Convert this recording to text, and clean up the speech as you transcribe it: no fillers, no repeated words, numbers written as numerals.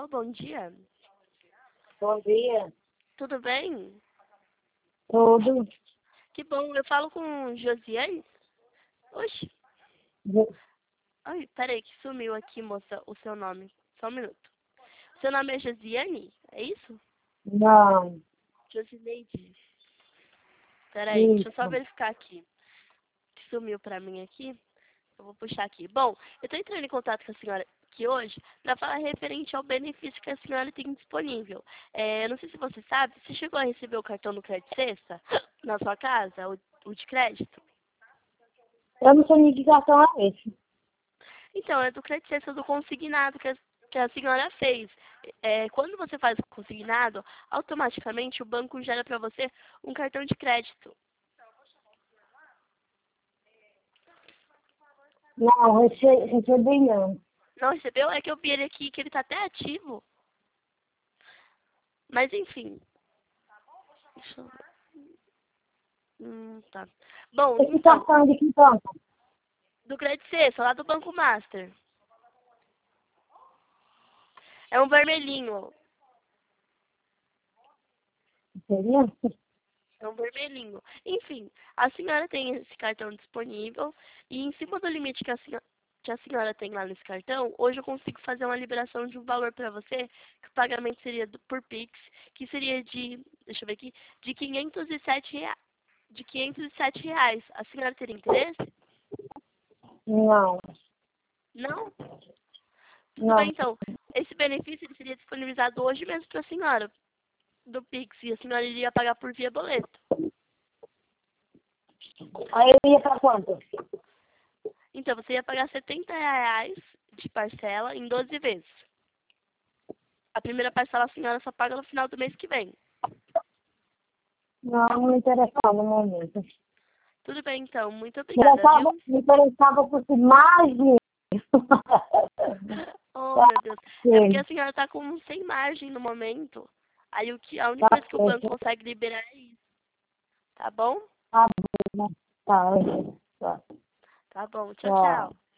bom dia. Bom dia. Tudo bem? Tudo. Que bom, eu falo com Josiane? Oxi. Ai, peraí, que sumiu aqui, moça, o seu nome. Só um minuto. Seu nome é Josiane? É isso? Não. Josineide. Peraí, deixa eu só Isso. verificar aqui. Que sumiu pra mim aqui. Eu vou puxar aqui. Bom, eu tô entrando em contato com a senhora aqui hoje para falar referente ao benefício que a senhora tem disponível. Eu não sei se você sabe, você chegou a receber o cartão do Crédito Sexta na sua casa, o de crédito? Eu não sei nem que cartão é esse. Então, é do Crédito Sexta do consignado que a senhora fez. Quando você faz o consignado, automaticamente o banco gera para você um cartão de crédito. Não, recebi não. Não recebeu? É que eu vi ele aqui, que ele tá até ativo. Mas enfim. Deixa eu... tá. Bom, Esse então, cartão de que banco? do Crédito Sexta, lá do Banco Master. É um vermelhinho. Seria? É um vermelhinho. Enfim, a senhora tem esse cartão disponível e em cima do limite que a senhora tem lá nesse cartão, hoje eu consigo fazer uma liberação de um valor para você, que o pagamento seria por Pix, que seria deixa eu ver aqui, de 507 reais. De 507 reais. A senhora teria interesse? Não. Não? Tudo Não. bem, então. Esse benefício ele seria disponibilizado hoje mesmo para a senhora, do Pix, e a senhora iria pagar por via boleto. Aí eu ia pra quanto? Então, você ia pagar 70 reais de parcela em 12 vezes. A primeira parcela a senhora só paga no final do mês que vem. Não, não me interessava no momento. Tudo bem, então. Muito obrigada, viu? Me interessava por mais dinheiro. Oh, Tá, meu Deus. É porque sim. a senhora está com sem margem no momento. Aí a única Tá coisa que o banco certo. consegue liberar é isso. Tá bom? Tá bom. Tá. Tá. Tá bom. Tchau, Tchau. tchau.